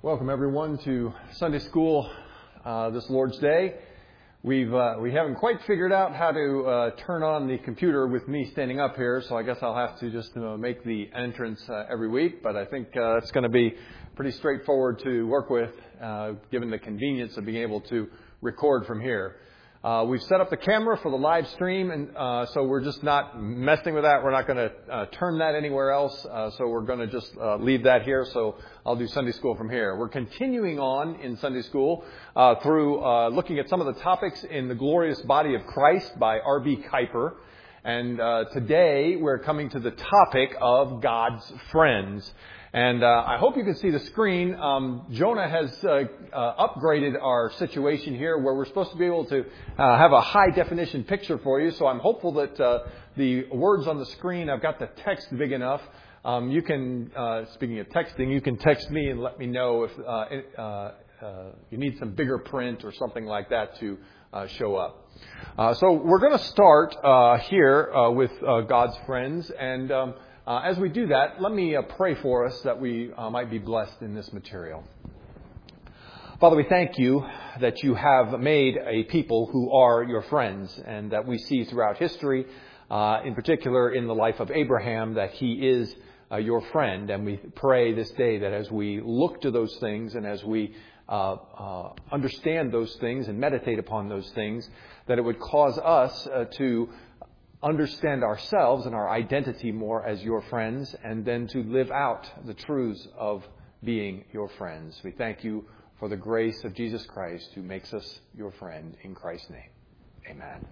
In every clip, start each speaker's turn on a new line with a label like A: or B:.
A: Welcome everyone to Sunday School this Lord's Day. We haven't quite figured out how to turn on the computer with me standing up here, so I guess I'll have to just make the entrance every week. But I think it's going to be pretty straightforward to work with, given the convenience of being able to record from here. We've set up the camera for the live stream, and so we're just not messing with that. We're not going to turn that anywhere else, so we're going to just leave that here. So I'll do Sunday School from here. We're continuing on in Sunday School through looking at some of the topics in The Glorious Body of Christ by R.B. Kuiper. And today we're coming to the topic of God's friends. And I hope you can see the screen. Jonah has upgraded our situation here where we're supposed to be able to have a high-definition picture for you. So I'm hopeful that the words on the screen, I've got the text big enough. You can, speaking of texting, you can text me and let me know if you need some bigger print or something like that to show up. So we're going to start here with God's friends. And as we do that, let me pray for us that we might be blessed in this material. Father, we thank you that you have made a people who are your friends, and that we see throughout history, in particular in the life of Abraham, that he is your friend. And we pray this day that as we look to those things and as we understand those things and meditate upon those things, that it would cause us to understand ourselves and our identity more as your friends, and then to live out the truths of being your friends. We thank you for the grace of Jesus Christ, who makes us your friend. In Christ's name, amen.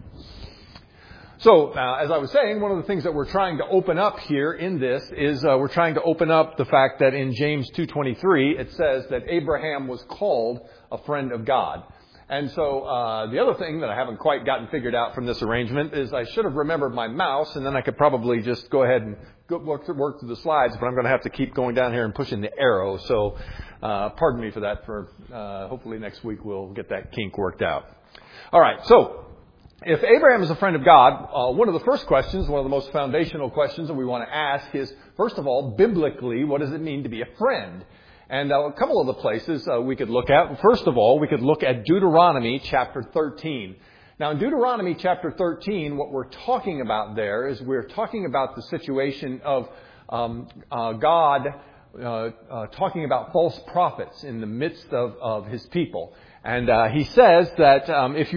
A: So, as I was saying, one of the things that we're trying to open up here in this is we're trying to open up the fact that in James 2:23 it says that Abraham was called a friend of God. And so the other thing that I haven't quite gotten figured out from this arrangement is I should have remembered my mouse, and then I could probably just go ahead and work through the slides, but I'm going to have to keep going down here and pushing the arrow. So pardon me for that. Hopefully next week we'll get that kink worked out. All right, so if Abraham is a friend of God, one of the first questions, one of the most foundational questions that we want to ask is, first of all, biblically, what does it mean to be a friend? And a couple of the places we could look at. First of all, we could look at Deuteronomy chapter 13. Now, in Deuteronomy chapter 13, what we're talking about there is we're talking about the situation of God talking about false prophets in the midst of his people. And he says that if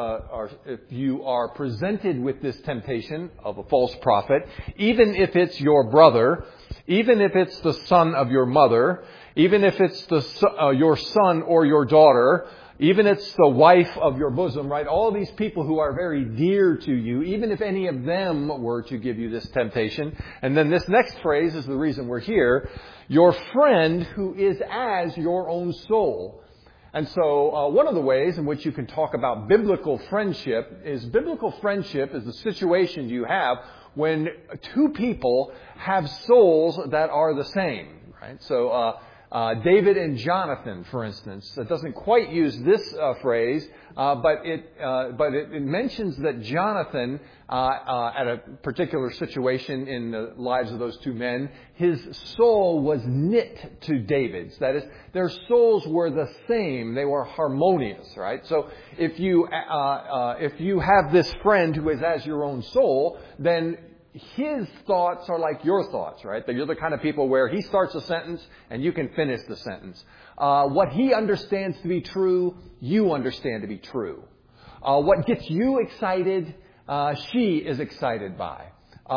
A: you are presented with this temptation of a false prophet, even if it's your brother, even if it's the son of your mother, even if it's your son or your daughter, even if it's the wife of your bosom, right? All these people who are very dear to you, even if any of them were to give you this temptation. And then this next phrase is the reason we're here. Your friend who is as your own soul. And so one of the ways in which you can talk about biblical friendship is the situation you have when two people have souls that are the same, right? So David and Jonathan, for instance, it doesn't quite use this phrase, but it mentions that Jonathan, at a particular situation in the lives of those two men, his soul was knit to David's. That is, their souls were the same; they were harmonious, right? So if you have this friend who is as your own soul, then his thoughts are like your thoughts, right? That you're the kind of people where he starts a sentence and you can finish the sentence. What he understands to be true, you understand to be true. What gets you excited, she is excited by.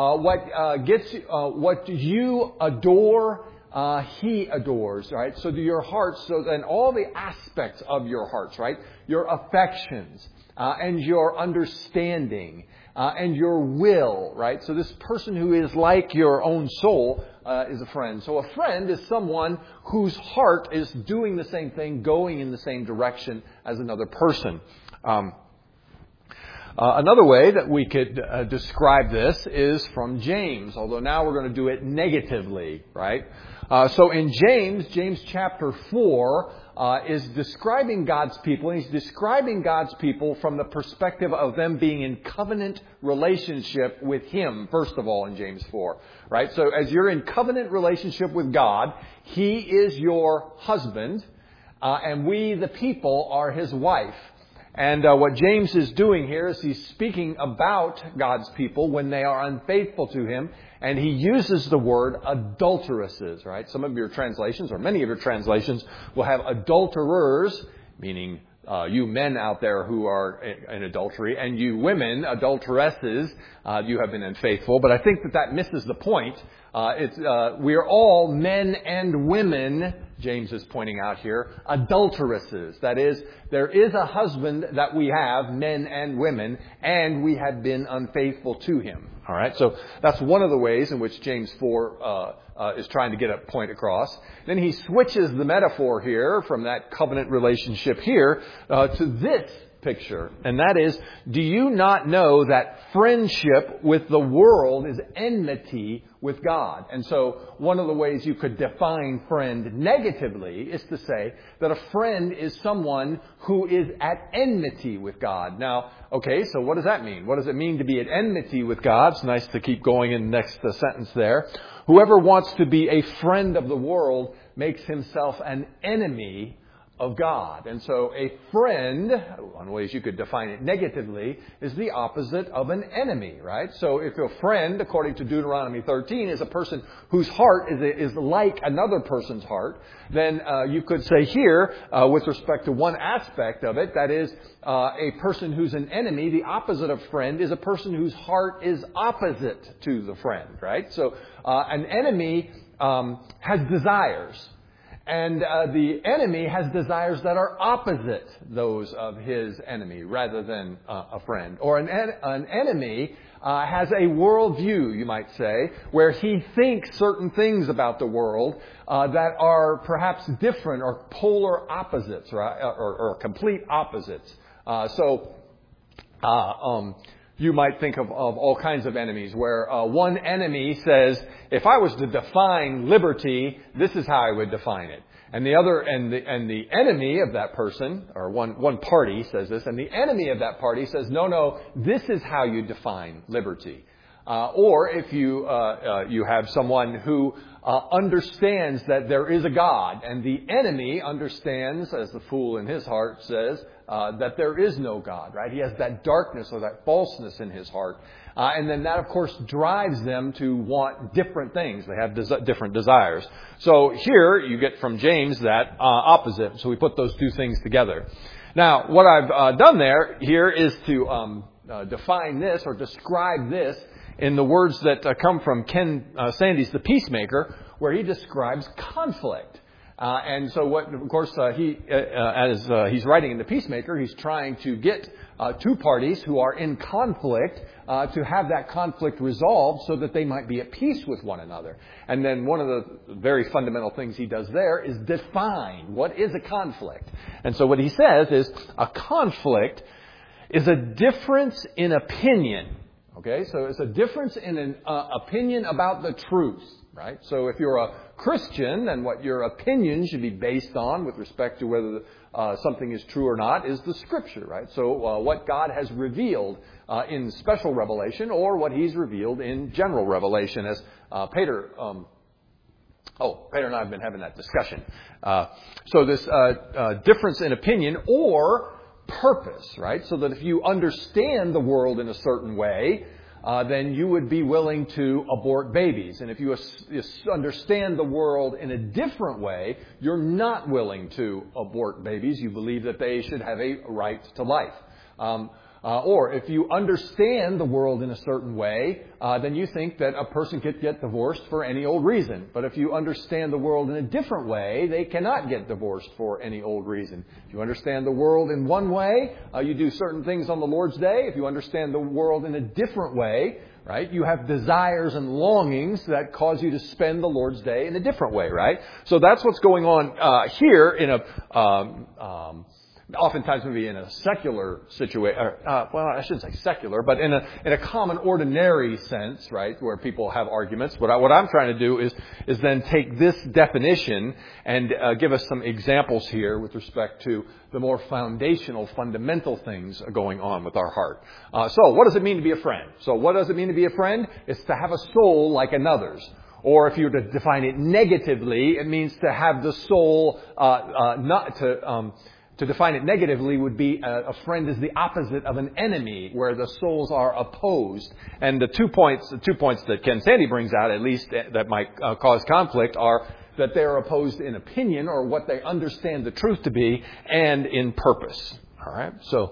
A: What you adore, he adores, right? So do your hearts, and all the aspects of your hearts, right? Your affections, and your understanding, and your will, right? So this person who is like your own soul is a friend. So a friend is someone whose heart is doing the same thing, going in the same direction as another person. Another way that we could describe this is from James, although now we're going to do it negatively, right? So in James chapter 4, is describing God's people, and he's describing God's people from the perspective of them being in covenant relationship with Him, first of all, in James 4. Right? So as you're in covenant relationship with God, He is your husband, and we, the people, are His wife. And what James is doing here is he's speaking about God's people when they are unfaithful to Him. And he uses the word adulteresses, right? Some of your translations, or many of your translations, will have adulterers, meaning you men out there who are in adultery, and you women, adulteresses, you have been unfaithful. But I think that misses the point. We are all men and women, James is pointing out here, adulteresses. That is, there is a husband that we have, men and women, and we have been unfaithful to him. All right, so that's one of the ways in which James 4 is trying to get a point across. Then he switches the metaphor here from that covenant relationship here to this picture. And that is, do you not know that friendship with the world is enmity with God? And so one of the ways you could define friend negatively is to say that a friend is someone who is at enmity with God. Now, okay, so what does that mean? What does it mean to be at enmity with God? It's nice to keep going in the next sentence there. Whoever wants to be a friend of the world makes himself an enemy of God. And so a friend, one of the ways you could define it negatively, is the opposite of an enemy, right? So if a friend, according to Deuteronomy 13, is a person whose heart is like another person's heart, then you could say here, with respect to one aspect of it, that is, a person who's an enemy, the opposite of friend, is a person whose heart is opposite to the friend, right? So an enemy has desires. And the enemy has desires that are opposite those of his enemy rather than a friend. Or an enemy has a worldview, you might say, where he thinks certain things about the world that are perhaps different or polar opposites, right? Or complete opposites. You might think of all kinds of enemies where one enemy says, if I was to define liberty, this is how I would define it. And the other, and the enemy of that person, or one party says this, and the enemy of that party says, no, this is how you define liberty. Or if you have someone who understands that there is a God, and the enemy understands, as the fool in his heart says, that there is no God, right? He has that darkness or that falseness in his heart. And then that, of course, drives them to want different things. They have different desires. So here you get from James that opposite. So we put those two things together. Now, what I've done here is to define this or describe this in the words that come from Ken Sande's The Peacemaker, where he describes conflict. And so what, of course, as he's writing in The Peacemaker, he's trying to get two parties who are in conflict to have that conflict resolved so that they might be at peace with one another. And then one of the very fundamental things he does there is define what is a conflict. And so what he says is a conflict is a difference in opinion. Okay, so it's a difference in an opinion about the truth. Right? So if you're a Christian, then what your opinion should be based on with respect to whether something is true or not is the Scripture, right? So what God has revealed in special revelation or what He's revealed in general revelation, as Peter and I have been having that discussion. So this difference in opinion or purpose, right? So that if you understand the world in a certain way, then you would be willing to abort babies. And if you understand the world in a different way, you're not willing to abort babies. You believe that they should have a right to life. Or if you understand the world in a certain way, then you think that a person could get divorced for any old reason. But if you understand the world in a different way, they cannot get divorced for any old reason. If you understand the world in one way, you do certain things on the Lord's Day. If you understand the world in a different way, right, you have desires and longings that cause you to spend the Lord's Day in a different way, right? So that's what's going on here in a oftentimes maybe in a secular situation, well, I shouldn't say secular, but in a common, ordinary sense, right, where people have arguments. What I'm trying to do is then take this definition and give us some examples here with respect to the more foundational, fundamental things going on with our heart. So, what does it mean to be a friend? So, what does it mean to be a friend? It's to have a soul like another's. Or if you were to define it negatively, it means to have the soul to define it negatively would be a friend is the opposite of an enemy, where the souls are opposed. And the two points that Ken Sandy brings out, at least that might cause conflict, are that they are opposed in opinion, or what they understand the truth to be, and in purpose. All right. So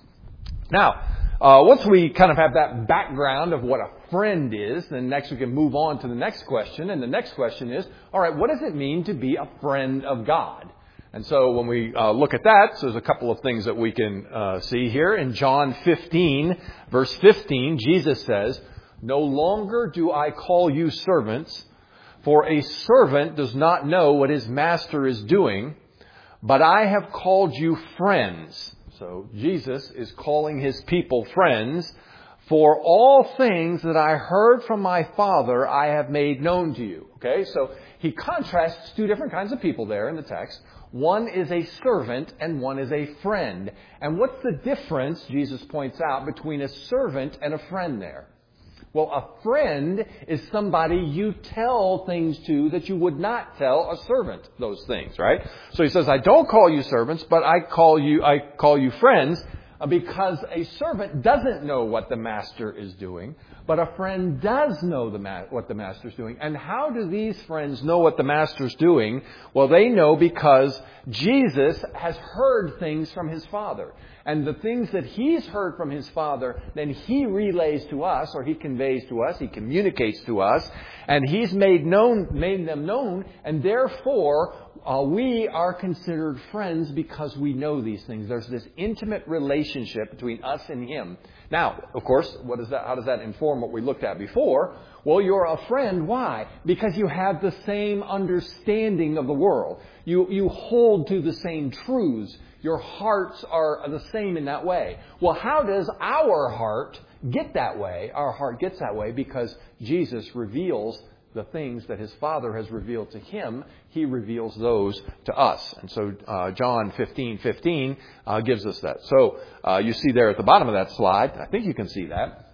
A: now, once we kind of have that background of what a friend is, then next we can move on to the next question. And the next question is, all right, what does it mean to be a friend of God? And so when we look at that, so there's a couple of things that we can see here. In John 15, verse 15, Jesus says, "No longer do I call you servants, for a servant does not know what his master is doing, but I have called you friends." So Jesus is calling his people friends. "For all things that I heard from my Father, I have made known to you." Okay, so he contrasts two different kinds of people there in the text. One is a servant and one is a friend. And what's the difference, Jesus points out, between a servant and a friend there? Well, a friend is somebody you tell things to that you would not tell a servant those things, right? So he says, I don't call you servants, but I call you friends, because a servant doesn't know what the master is doing, but a friend does know what the master's doing. And how do these friends know what the master's doing? Well, they know because Jesus has heard things from his Father. And the things that he's heard from his Father, then he relays to us, or he conveys to us, he communicates to us, and he's made them known, and therefore we are considered friends because we know these things. There's this intimate relationship between us and him. Now, of course, how does that inform what we looked at before? Well, you're a friend. Why? Because you have the same understanding of the world. You hold to the same truths. Your hearts are the same in that way. Well, how does our heart get that way? Our heart gets that way because Jesus reveals the things that his Father has revealed to him. He reveals those to us. And so John 15:15 gives us that. So you see there at the bottom of that slide, I think you can see that,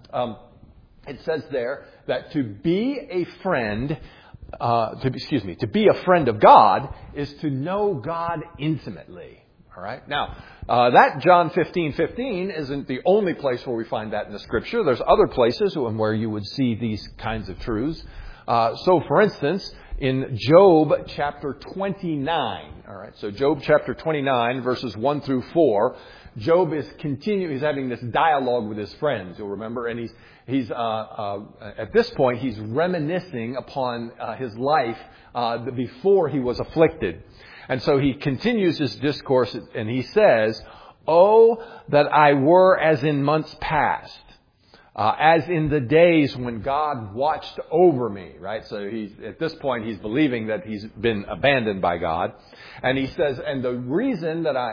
A: it says there that to be a friend, to be a friend of God is to know God intimately. All right. Now, that John 15:15 isn't the only place where we find that in the Scripture. There's other places where you would see these kinds of truths. So, for instance, in Job chapter 29, all right, so Job chapter 29, verses 1 through 4, Job is he's having this dialogue with his friends, you'll remember, and he's at this point, he's reminiscing upon his life before he was afflicted. And so he continues his discourse, and he says, "Oh, that I were as in months past, as in the days when God watched over me," right? So at this point, he's believing that he's been abandoned by God. And he says, and the reason that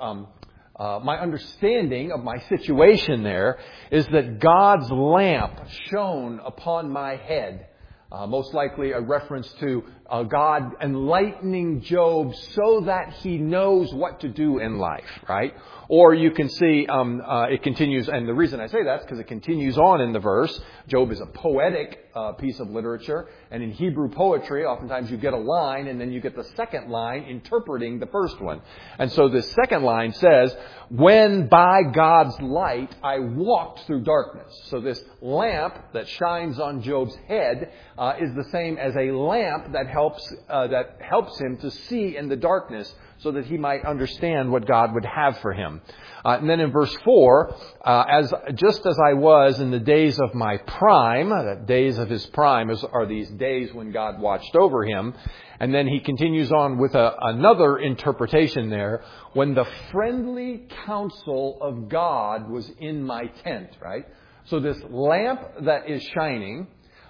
A: my understanding of my situation there is that God's lamp shone upon my head. Most likely a reference to God enlightening Job so that he knows what to do in life, right? Or you can see it continues, and the reason I say that is because it continues on in the verse. Job is a poetic piece of literature, and in Hebrew poetry, oftentimes you get a line, and then you get the second line interpreting the first one. And so the second line says, "When by God's light I walked through darkness." So this lamp that shines on Job's head is the same as a lamp that helps him to see in the darkness, so that he might understand what God would have for him. And then in verse 4, just as I was in the days of my prime, the days of his prime are these days when God watched over him. And then he continues on with another interpretation there, when the friendly counsel of God was in my tent, right? So this lamp that is shining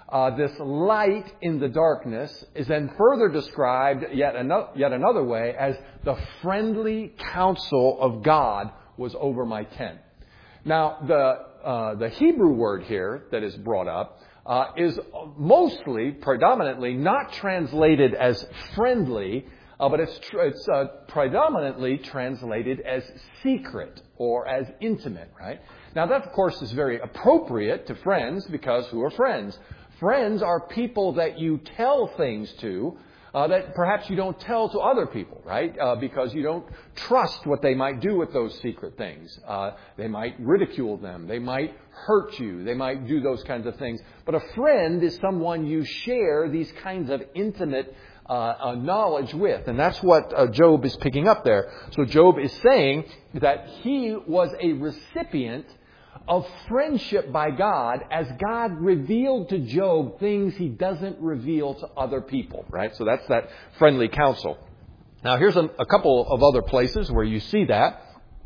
A: this light in the darkness is then further described yet another way as the friendly counsel of God was over my tent. Now, the Hebrew word here that is brought up is predominantly not translated as friendly, but it's predominantly translated as secret or as intimate, right? Now, that, of course, is very appropriate to friends because who are friends? Friends are people that you tell things to that perhaps you don't tell to other people, right? Because you don't trust what they might do with those secret things. They might ridicule them. They might hurt you. They might do those kinds of things. But a friend is someone you share these kinds of intimate knowledge with. And that's what Job is picking up there. So Job is saying that he was a recipient of friendship by God as God revealed to Job things he doesn't reveal to other people, right? So that's that friendly counsel. Now here's a couple of other places where you see that.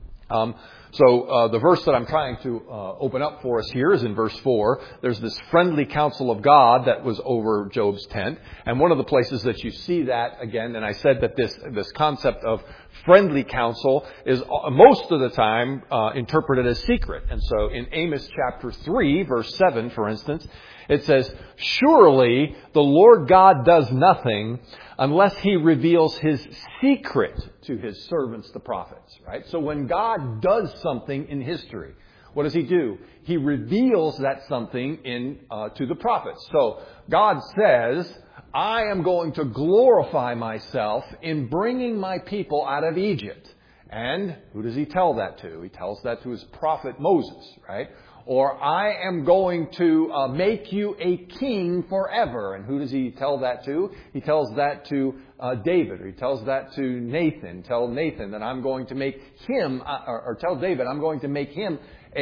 A: So the verse that I'm trying to open up for us here is in verse 4. There's this friendly counsel of God that was over Job's tent. And one of the places that you see that again, and I said that this concept of friendly counsel is most of the time interpreted as secret. And so in Amos chapter 3, verse 7, for instance, it says, "Surely the Lord God does nothing unless he reveals his secret to his servants, the prophets." Right? So when God does something in history, what does he do? He reveals that something to the prophets. So God says, "I am going to glorify myself in bringing my people out of Egypt." And who does he tell that to? He tells that to his prophet Moses, right? Or, "I am going to make you a king forever." And who does he tell that to? He tells that to David. Or he tells that to Nathan. Tell Nathan that I'm going to make him, or tell David, I'm going to make him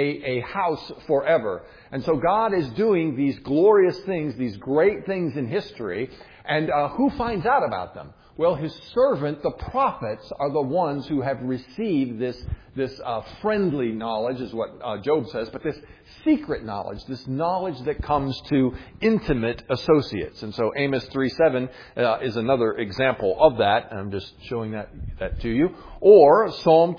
A: a house forever. And so God is doing these glorious things, these great things in history. And who finds out about them? Well, his servant, the prophets, are the ones who have received this friendly knowledge, is what Job says, but this secret knowledge, this knowledge that comes to intimate associates. And so Amos 3:7 is another example of that. And I'm just showing that to you. Or Psalm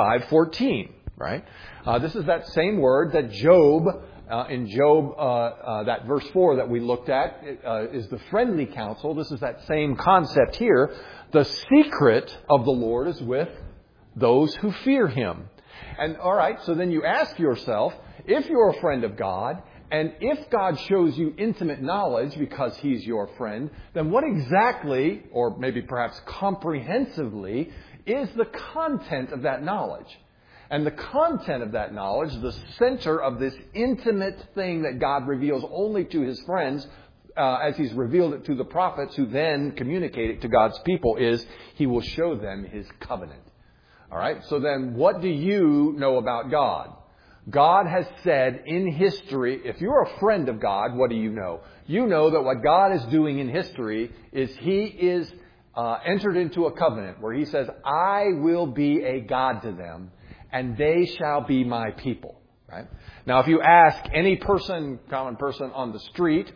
A: 25:14, right? This is that same word that Job, in Job, that verse 4 that we looked at, is the friendly counsel. This is that same concept here. The secret of the Lord is with those who fear him. And all right, so then you ask yourself, if you're a friend of God, and if God shows you intimate knowledge because he's your friend, then what exactly, or maybe perhaps comprehensively, is the content of that knowledge? And the content of that knowledge, the center of this intimate thing that God reveals only to his friends, as he's revealed it to the prophets who then communicate it to God's people, is he will show them his covenant. All right, so then what do you know about God? God has said in history, if you're a friend of God, what do you know? You know that what God is doing in history is he is entered into a covenant where he says, "I will be a God to them, and they shall be my people." Right? Now, if you ask any common person on the street,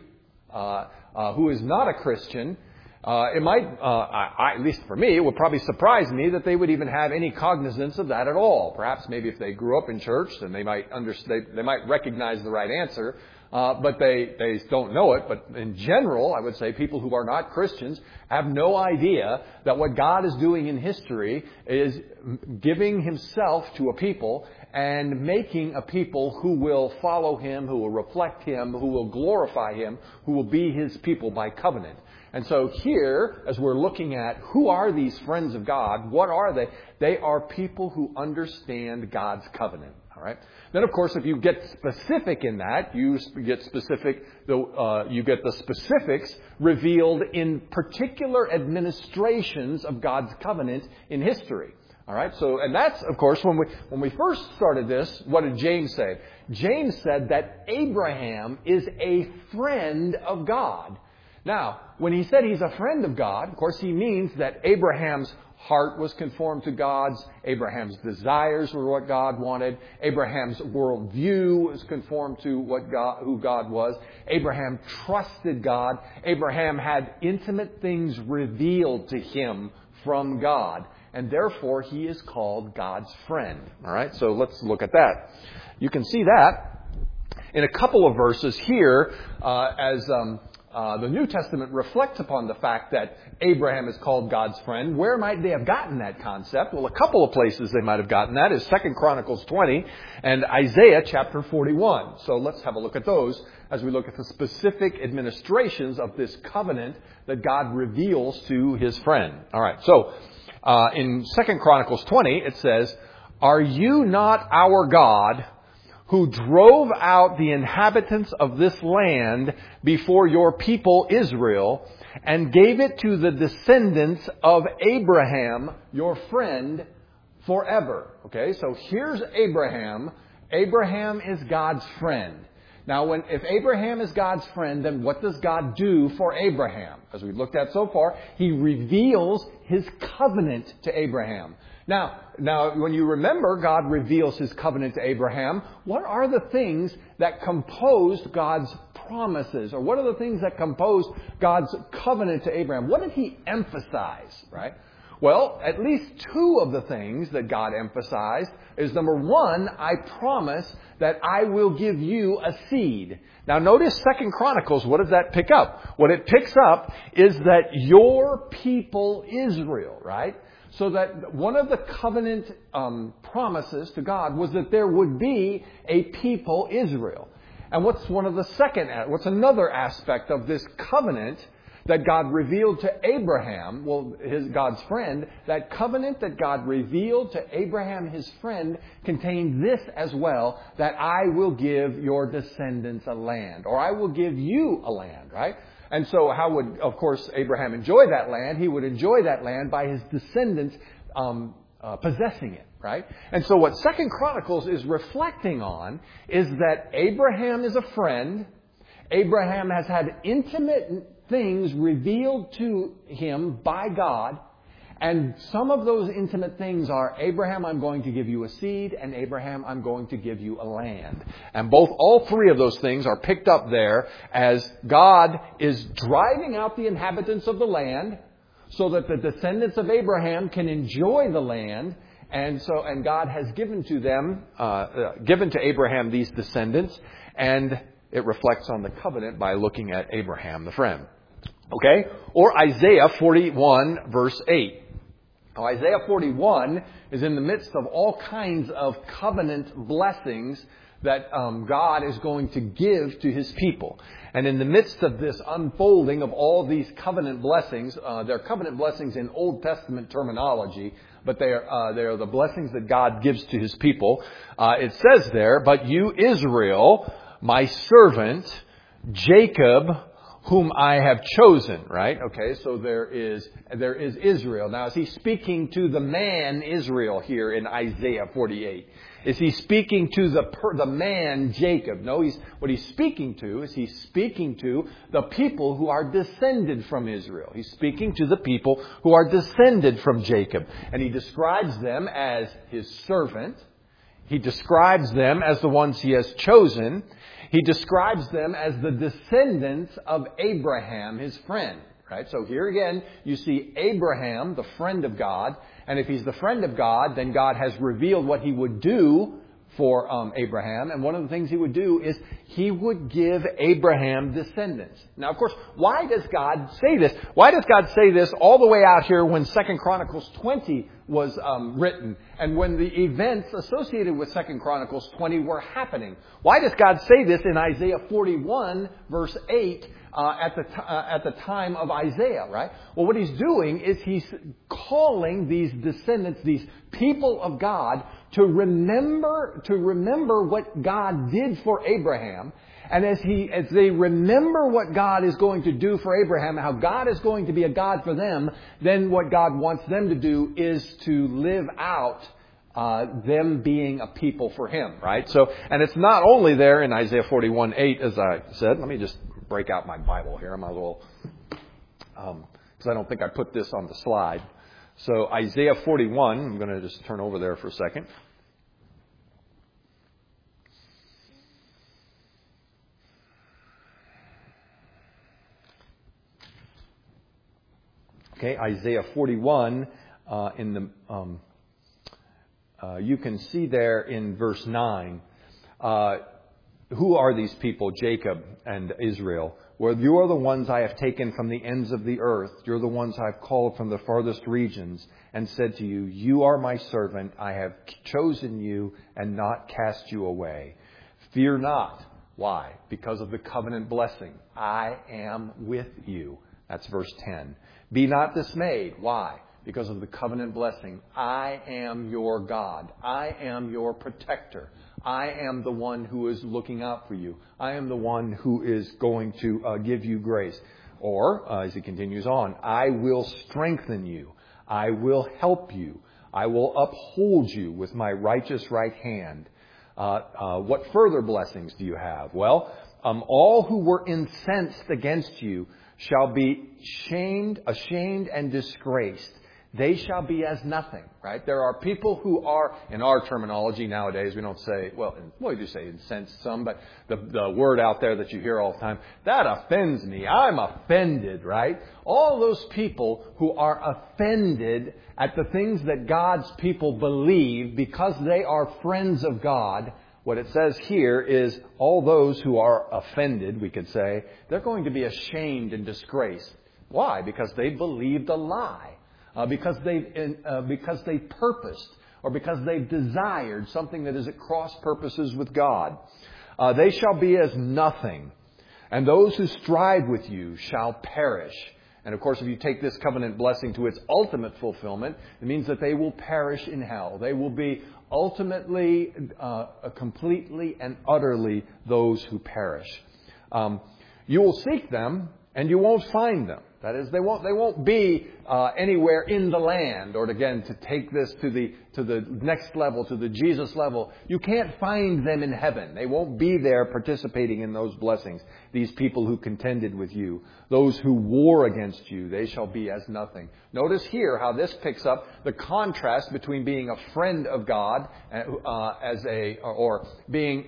A: who is not a Christian, it might, at least for me, it would probably surprise me that they would even have any cognizance of that at all. Perhaps maybe if they grew up in church, then they might they might recognize the right answer, but they don't know it. But in general, I would say people who are not Christians have no idea that what God is doing in history is giving himself to a people and making a people who will follow him, who will reflect him, who will glorify him, who will be his people by covenant. And so here, as we're looking at who are these friends of God, what are they? They are people who understand God's covenant. All right. Then, of course, if you get specific in that, you get the specifics revealed in particular administrations of God's covenant in history. All right. So, and that's, of course, when we first started this, what did James say? James said that Abraham is a friend of God. Now, when he said he's a friend of God, of course, he means that Abraham's heart was conformed to God's. Abraham's desires were what God wanted. Abraham's worldview was conformed to who God was. Abraham trusted God. Abraham had intimate things revealed to him from God. And therefore, he is called God's friend. All right, so let's look at that. You can see that in a couple of verses here as the New Testament reflects upon the fact that Abraham is called God's friend. Where might they have gotten that concept? Well, a couple of places they might have gotten that is 2 Chronicles 20 and Isaiah chapter 41. So let's have a look at those as we look at the specific administrations of this covenant that God reveals to his friend. All right, so in 2 Chronicles 20 it says, "Are you not our God, who drove out the inhabitants of this land before your people Israel, and gave it to the descendants of Abraham, your friend, forever." Okay, so here's Abraham. Abraham is God's friend. Now, if Abraham is God's friend, then what does God do for Abraham? As we've looked at so far, he reveals his covenant to Abraham. Now, when you remember God reveals his covenant to Abraham, what are the things that composed God's promises? Or what are the things that composed God's covenant to Abraham? What did he emphasize, right? Well, at least two of the things that God emphasized is, number one, I promise that I will give you a seed. Now notice 2 Chronicles, what does that pick up? What it picks up is that your people Israel, right? So that one of the covenant promises to God was that there would be a people Israel. And what's another aspect of this covenant that God revealed to Abraham, God's friend? That covenant that God revealed to Abraham, his friend, contained this as well, that I will give your descendants a land, or I will give you a land, right? And so how would, of course, Abraham enjoy that land? He would enjoy that land by his descendants possessing it, right? And so what 2 Chronicles is reflecting on is that Abraham is a friend. Abraham has had intimate things revealed to him by God. And some of those intimate things are, Abraham, I'm going to give you a seed, and Abraham, I'm going to give you a land. And all three of those things are picked up there as God is driving out the inhabitants of the land so that the descendants of Abraham can enjoy the land. And God has given to Abraham these descendants, and it reflects on the covenant by looking at Abraham, the friend. Okay? Or Isaiah 41, verse 8. Now, Isaiah 41 is in the midst of all kinds of covenant blessings that God is going to give to his people. And in the midst of this unfolding of all these covenant blessings, they're covenant blessings in Old Testament terminology, but they are the blessings that God gives to his people. It says there, "But you, Israel, my servant, Jacob, whom I have chosen," right? Okay, so there is Israel. Now, is he speaking to the man Israel here in Isaiah 48? Is he speaking to the man Jacob? No, what he's speaking to is the people who are descended from Israel. He's speaking to the people who are descended from Jacob. And he describes them as his servant. He describes them as the ones he has chosen. He describes them as the descendants of Abraham, his friend. Right? So here again, you see Abraham, the friend of God. And if he's the friend of God, then God has revealed what he would do for Abraham. And one of the things he would do is he would give Abraham descendants. Now, of course, why does God say this? Why does God say this all the way out here when 2 Chronicles 20 was written and when the events associated with 2 Chronicles 20 were happening? Why does God say this in Isaiah 41, verse 8, at the time of Isaiah, right? Well, what he's doing is he's calling these descendants, these people of God, to remember what God did for Abraham. And as they remember what God is going to do for Abraham, how God is going to be a God for them, then what God wants them to do is to live out them being a people for him, right? So, and it's not only there in Isaiah 41:8, as I said. Let me just break out my Bible here. I might as well, because I don't think I put this on the slide. So Isaiah 41, I'm going to just turn over there for a second. Okay, Isaiah 41, you can see there in verse 9, who are these people, Jacob and Israel? Well, you are the ones I have taken from the ends of the earth. You're the ones I have called from the farthest regions and said to you, you are my servant. I have chosen you and not cast you away. Fear not. Why? Because of the covenant blessing. I am with you. That's verse 10. Be not dismayed. Why? Because of the covenant blessing. I am your God. I am your protector. I am the one who is looking out for you. I am the one who is going to give you grace. Or, as he continues on, I will strengthen you. I will help you. I will uphold you with my righteous right hand. What further blessings do you have? Well, all who were incensed against you shall be ashamed and disgraced. They shall be as nothing, right? There are people who are, in our terminology nowadays, we don't say, well, we do say incensed some, but the word out there that you hear all the time, that offends me. I'm offended, right? All those people who are offended at the things that God's people believe because they are friends of God, what it says here is all those who are offended, we could say, they're going to be ashamed and disgraced. Why? Because they believed a lie. Because they purposed or because they've desired something that is at cross purposes with God. They shall be as nothing, and those who strive with you shall perish. And of course, if you take this covenant blessing to its ultimate fulfillment, it means that they will perish in hell. They will be ultimately, completely and utterly those who perish. You will seek them and you won't find them. That is, they won't be anywhere in the land. Or again, to take this to the next level, to the Jesus level, you can't find them in heaven. They won't be there participating in those blessings. These people who contended with you, those who war against you, they shall be as nothing. Notice here how this picks up the contrast between being a friend of God or being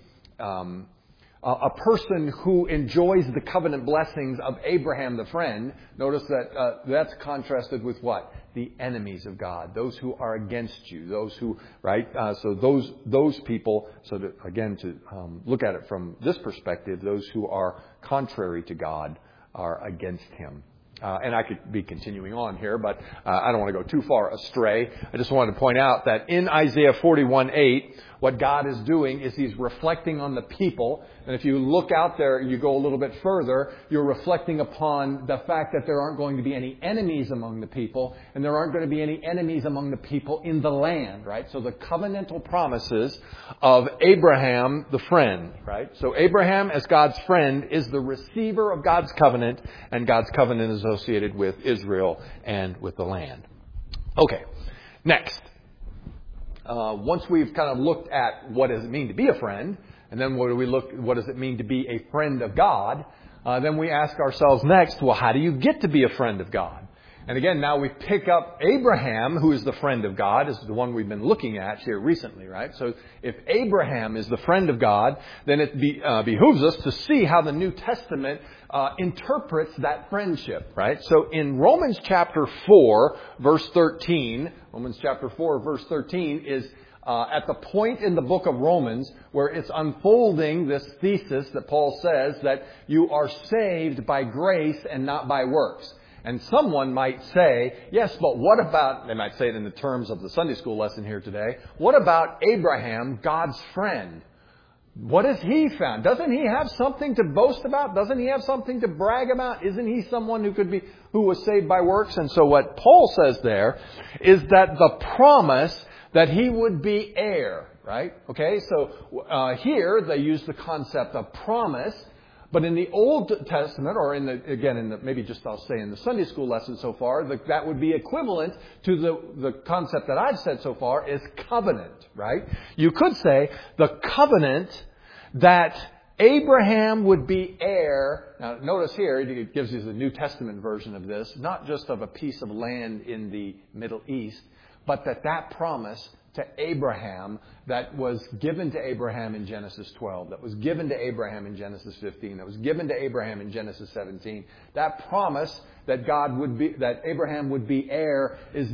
A: a person who enjoys the covenant blessings of Abraham the friend. Notice that that's contrasted with what? The enemies of God, those who are against you, those who, right? So those people, to look at it from this perspective, those who are contrary to God are against Him. And I could be continuing on here, but I don't want to go too far astray. I just wanted to point out that in Isaiah 41:8, what God is doing is He's reflecting on the people. And if you look out there, you go a little bit further, you're reflecting upon the fact that there aren't going to be any enemies among the people, and there aren't going to be any enemies among the people in the land, right? So the covenantal promises of Abraham, the friend, right? So Abraham, as God's friend, is the receiver of God's covenant, and God's covenant is associated with Israel and with the land. Okay, next. Once we've kind of looked at what does it mean to be a friend, and then what does it mean to be a friend of God, then we ask ourselves next, well, how do you get to be a friend of God? And again, now we pick up Abraham, who is the friend of God, is the one we've been looking at here recently, right? So if Abraham is the friend of God, then it behooves us to see how the New Testament interprets that friendship, right? So in Romans chapter 4, verse 13, Romans chapter 4, verse 13 is at the point in the book of Romans where it's unfolding this thesis that Paul says that you are saved by grace and not by works. And someone might say, yes, but what about, they might say it in the terms of the Sunday school lesson here today, what about Abraham, God's friend? What has he found? Doesn't he have something to boast about? Doesn't he have something to brag about? Isn't he someone who was saved by works? And so what Paul says there is that the promise that he would be heir, right? Okay, so here they use the concept of promise. But in the Old Testament, or maybe just I'll say in the Sunday school lesson so far, that would be equivalent to the concept that I've said so far is covenant, right? You could say the covenant that Abraham would be heir. Now, notice here, it gives you the New Testament version of this, not just of a piece of land in the Middle East, but that promise to Abraham that was given to Abraham in Genesis 12, that was given to Abraham in Genesis 15, that was given to Abraham in Genesis 17. That promise that that Abraham would be heir is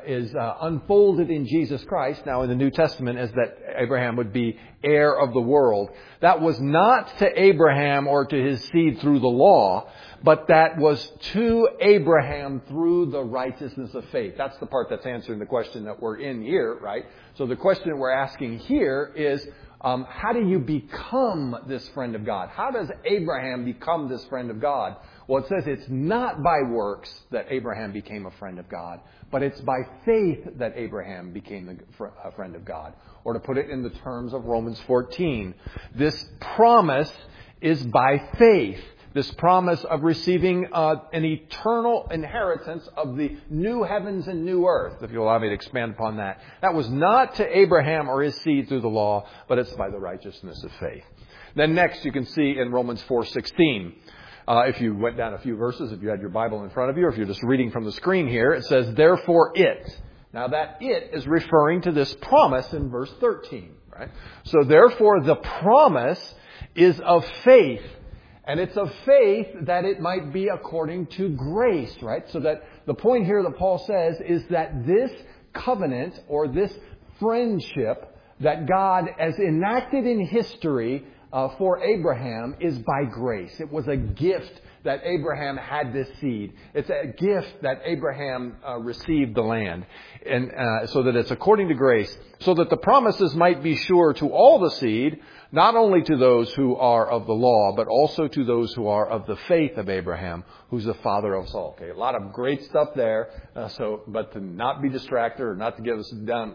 A: unfolded in Jesus Christ now in the New Testament as that Abraham would be heir of the world. That was not to Abraham or to his seed through the law, but that was to Abraham through the righteousness of faith. That's the part that's answering the question that we're in here, right? So the question that we're asking here is, how do you become this friend of God? How does Abraham become this friend of God? Well, it says it's not by works that Abraham became a friend of God, but it's by faith that Abraham became a friend of God. Or to put it in the terms of Romans 14, this promise is by faith. This promise of receiving an eternal inheritance of the new heavens and new earth, if you'll allow me to expand upon that. That was not to Abraham or his seed through the law, but it's by the righteousness of faith. Then next you can see in Romans 4:16, if you went down a few verses, if you had your Bible in front of you, or if you're just reading from the screen here, it says, therefore it. Now that it is referring to this promise in verse 13, right? So therefore the promise is of faith. And it's of faith that it might be according to grace, right? So that the point here that Paul says is that this covenant or this friendship that God has enacted in history for Abraham is by grace. It was a gift that Abraham had this seed. It's a gift that Abraham received the land. And so that it's according to grace. So that the promises might be sure to all the seed, not only to those who are of the law, but also to those who are of the faith of Abraham, who's the father of us all. Okay, a lot of great stuff there. But to not be distracted or not to get us down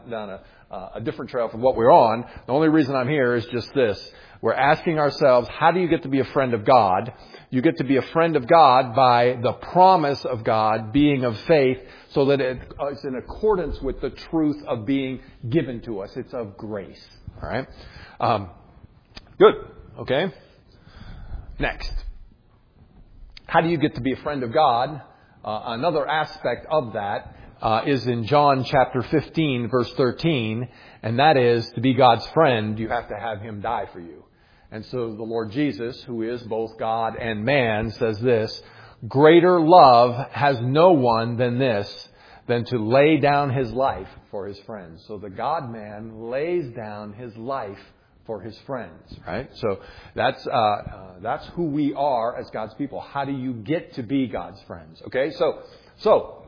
A: a different trail from what we're on, the only reason I'm here is just this. We're asking ourselves, how do you get to be a friend of God? You get to be a friend of God by the promise of God being of faith, so that it's in accordance with the truth of being given to us. It's of grace. All right? Good. Okay. Next. How do you get to be a friend of God? Another aspect of that is in John chapter 15, verse 13. And that is, to be God's friend, you have to have Him die for you. And so the Lord Jesus, who is both God and man, says this, greater love has no one than this, than to lay down his life for his friends. So the God-man lays down his life for his friends, right? So that's who we are as God's people. How do you get to be God's friends? Okay, so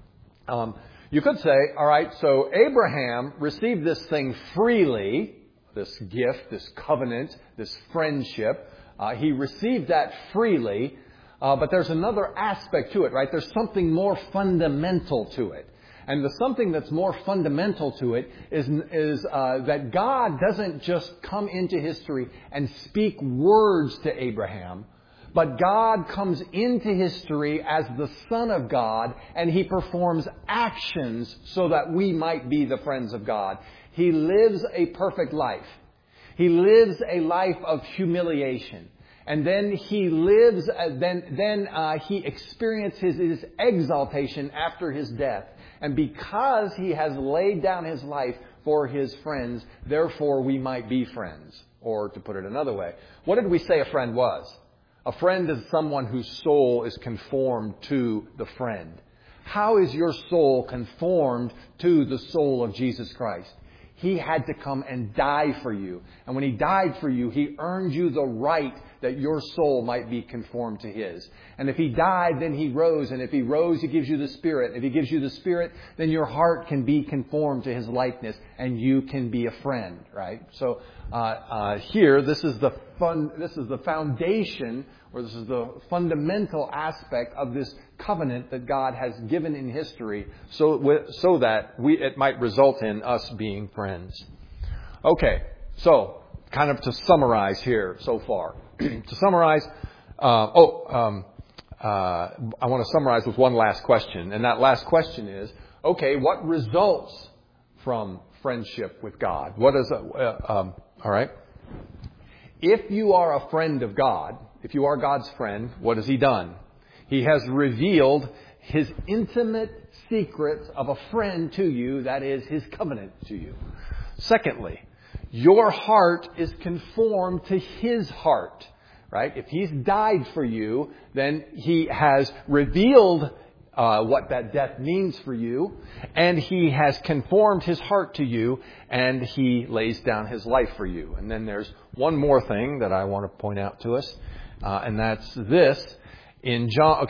A: you could say, all right, so Abraham received this thing freely, this gift, this covenant, this friendship. He received that freely, but there's another aspect to it, right? There's something more fundamental to it. And the something that's more fundamental to it is that God doesn't just come into history and speak words to Abraham, but God comes into history as the Son of God, and He performs actions so that we might be the friends of God. He lives a perfect life. He lives a life of humiliation. And then he lives, he experiences his exaltation after his death. And because he has laid down his life for his friends, therefore we might be friends. Or to put it another way, what did we say a friend was? A friend is someone whose soul is conformed to the friend. How is your soul conformed to the soul of Jesus Christ? He had to come and die for you. And when He died for you, He earned you the right that your soul might be conformed to His. And if He died, then He rose. And if He rose, He gives you the Spirit. If He gives you the Spirit, then your heart can be conformed to His likeness. And you can be a friend, right? So here, this is the foundation, or this is the fundamental aspect of this covenant that God has given in history, so that it might result in us being friends. Okay, so kind of to summarize here so far. To summarize, I want to summarize with one last question, and that last question is: okay, what results from friendship with God? What is all right? if you are a friend of God, if you are God's friend, what has He done? He has revealed His intimate secrets of a friend to you, that is, His covenant to you. Secondly, your heart is conformed to His heart, right? If He's died for you, then He has revealed what that death means for you, and He has conformed His heart to you, and He lays down His life for you. And then there's one more thing that I want to point out to us, and that's this. In John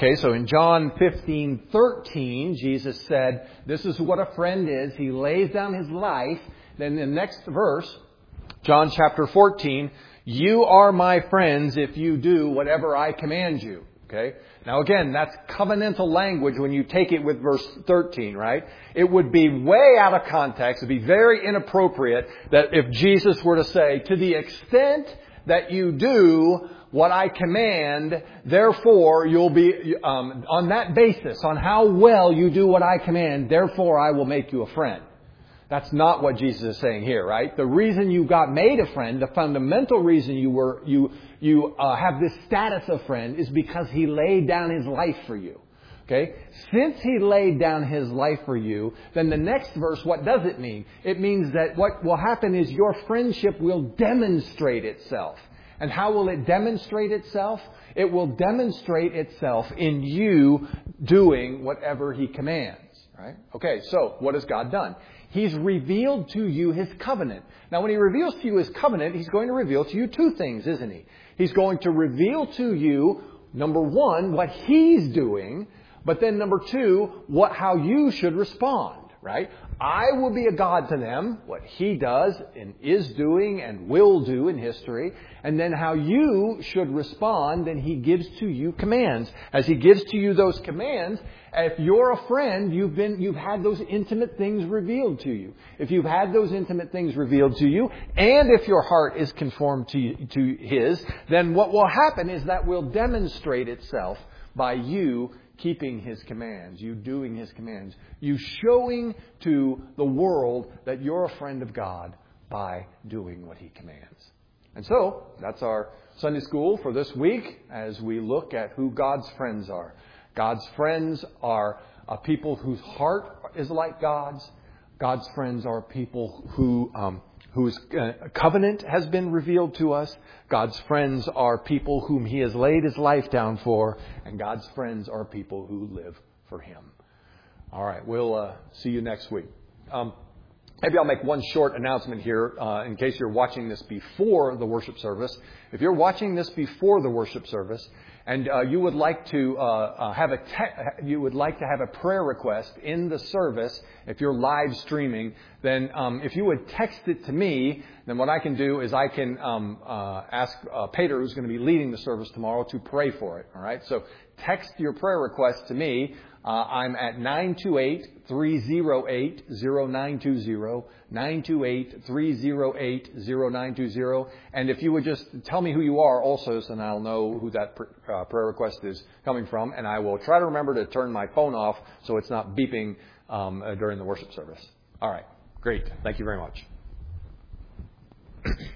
A: 15:13, Jesus said, this is what a friend is. He lays down his life. Then the next verse, John chapter 14, you are my friends if you do whatever I command you. Okay? Now again, that's covenantal language when you take it with verse 13, right? It would be way out of context. It would be very inappropriate that if Jesus were to say, to the extent that you do what I command, therefore you'll be, on that basis, on how well you do what I command, therefore I will make you a friend. That's not what Jesus is saying here, right? The reason you got made a friend, the fundamental reason you have this status of friend is because He laid down His life for you. Okay? Since He laid down His life for you, then the next verse, what does it mean? It means that what will happen is your friendship will demonstrate itself. And how will it demonstrate itself? It will demonstrate itself in you doing whatever He commands. Right? Okay, so what has God done? He's revealed to you His covenant. Now, when He reveals to you His covenant, He's going to reveal to you two things, isn't He? He's going to reveal to you, number one, what He's doing, but then number two, how you should respond. Right? I will be a God to them, what He does and is doing and will do in history, and then how you should respond, then He gives to you commands. As He gives to you those commands, if you're a friend, you've had those intimate things revealed to you. If you've had those intimate things revealed to you, and if your heart is conformed to His, then what will happen is that will demonstrate itself by you keeping His commands, you doing His commands, you showing to the world that you're a friend of God by doing what He commands. And so, that's our Sunday school for this week as we look at who God's friends are. God's friends are a people whose heart is like God's. God's friends are people whose covenant has been revealed to us. God's friends are people whom He has laid His life down for. And God's friends are people who live for Him. All right, we'll see you next week. Maybe I'll make one short announcement here in case you're watching this before the worship service. If you're watching this before the worship service and you would like to have a prayer request in the service, if you're live streaming, then if you would text it to me, then what I can do is I can ask Peter, who's going to be leading the service tomorrow, to pray for it. All right, so text your prayer request to me. I'm at 928-308-0920, 928-308-0920. And if you would just tell me who you are also, so then I'll know who that prayer request is coming from. And I will try to remember to turn my phone off so it's not beeping during the worship service. All right. Great. Thank you very much.